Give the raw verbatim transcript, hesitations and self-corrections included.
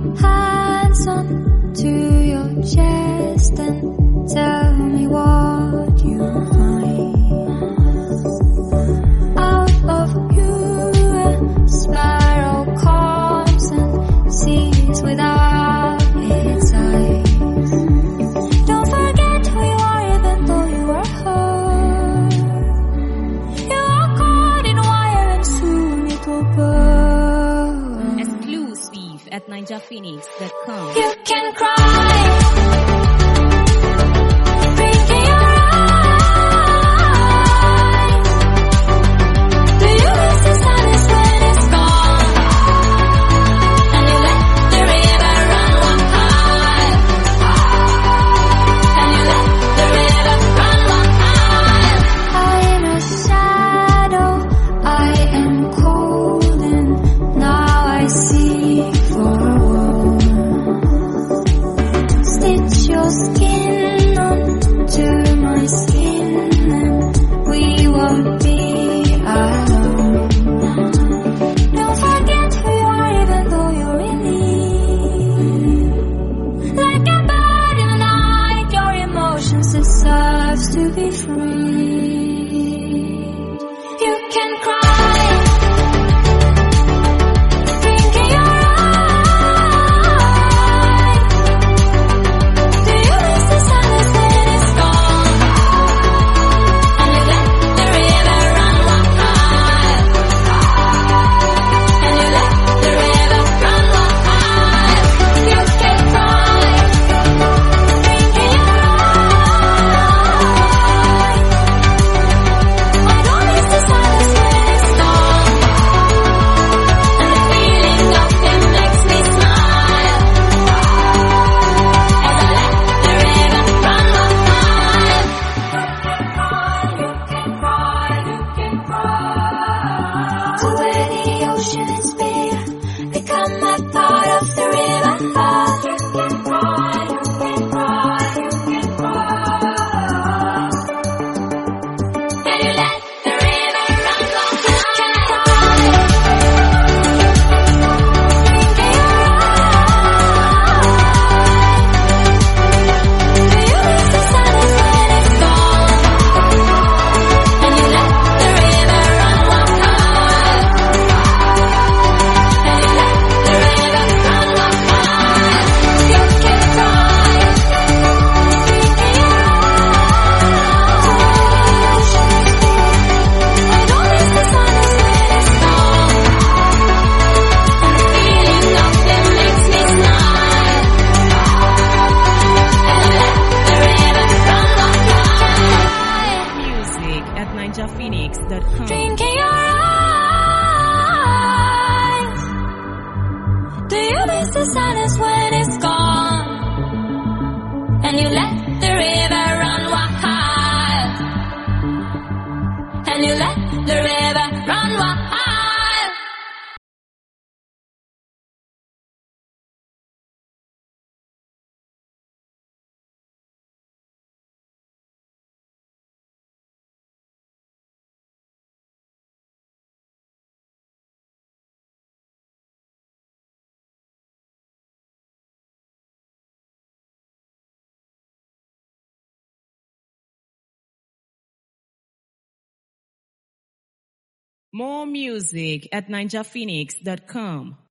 hands onto your chest and tell me what you find. Out of you a spiral comes and sees without its eyes. Don't forget who you are even though you are hurt. You are caught in wire and soon it will burn. Exclusive at ninja phoenix dot com. You can cry. To be free, you can cry. Blink in your eyes. Do you miss the sadness when it's gone? And you let the river run wild. And you let the river run wild. You can cry. Blink in your ninja phoenix dot com. Drink in your eyes. Do you miss the sadness when it's gone? And you let the river run wild. And you let the river run wild. More music at ninja phoenix dot com.